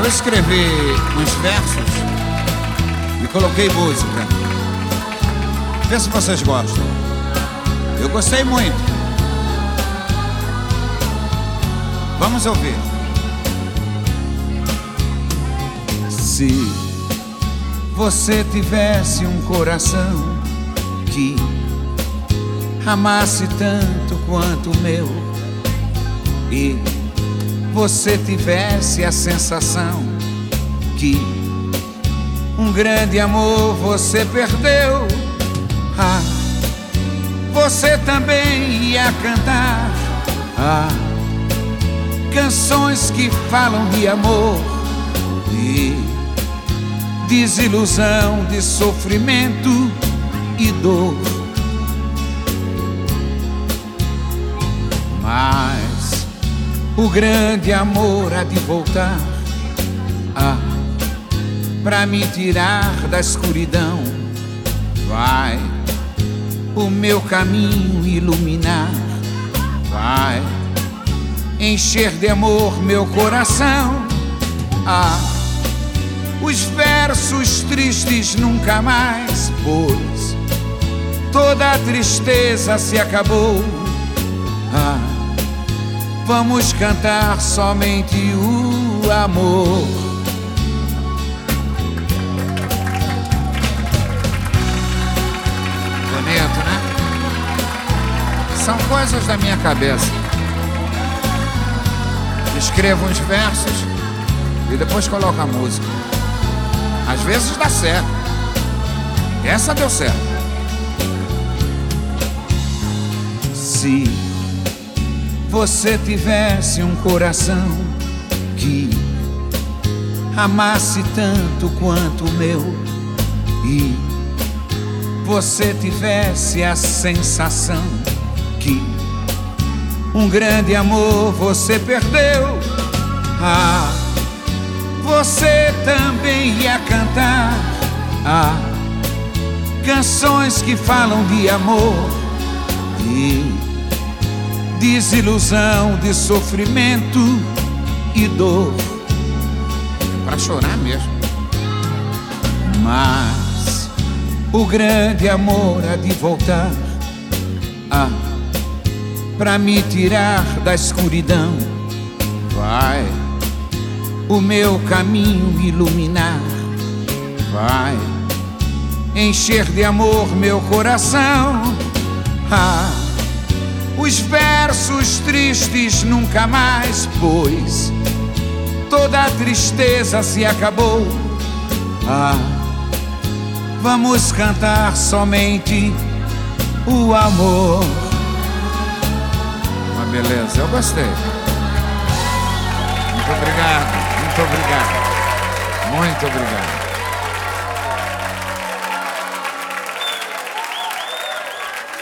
Eu escrevi uns versos e coloquei música. Vê se vocês gostam. Eu gostei muito. Vamos ouvir. Se você tivesse um coração que amasse tanto quanto o meu, e você tivesse a sensação que um grande amor você perdeu, você também ia cantar canções que falam de amor, de desilusão, de sofrimento e dor. Mas o grande amor há de voltar pra me tirar da escuridão. Vai o meu caminho iluminar, vai encher de amor meu coração. Os versos tristes nunca mais, pois toda a tristeza se acabou. Vamos cantar somente o amor. Bonito, né? São coisas da minha cabeça. Escrevo uns versos e depois coloco a música. Às vezes dá certo. Essa deu certo. Se você tivesse um coração que amasse tanto quanto o meu, e você tivesse a sensação que um grande amor você perdeu, você também ia cantar canções que falam de amor, de desilusão, de sofrimento e dor. É pra chorar mesmo. Mas o grande amor há de voltar pra me tirar da escuridão. Vai o meu caminho iluminar, vai encher de amor meu coração. Os versos tristes nunca mais, pois toda a tristeza se acabou. Vamos cantar somente o amor. Uma beleza, eu gostei. Muito obrigado, muito obrigado, muito obrigado.